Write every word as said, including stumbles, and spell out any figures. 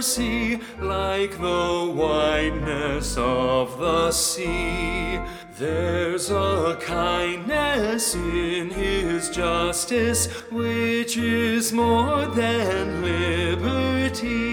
mercy like the whiteness of the sea. There's a kindness in his justice which is more than liberty.